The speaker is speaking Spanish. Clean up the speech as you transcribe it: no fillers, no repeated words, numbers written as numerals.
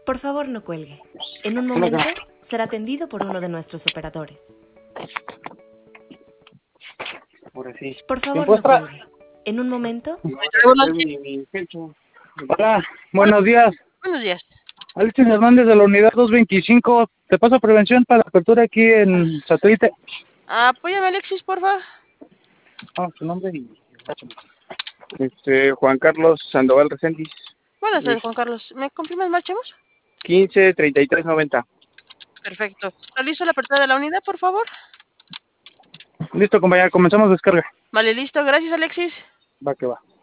Por favor, no cuelgue. En un momento será atendido por uno de nuestros operadores. Por favor, no cuelgue. En un momento... Hola, buenos días. Buenos días. Alexis Hernández de la unidad 225. Te paso prevención para la apertura aquí en Satélite. Apóyame, Alexis, porfa. Su nombre y... Juan Carlos Sandoval Reséndiz. Buenas tardes, Juan Carlos. ¿Me confirmas, marchemos? 15-33-90. Perfecto. ¿Realizo la apertura de la unidad, por favor? Listo, compañera, comenzamos descarga. Vale, listo. Gracias, Alexis. Va que va.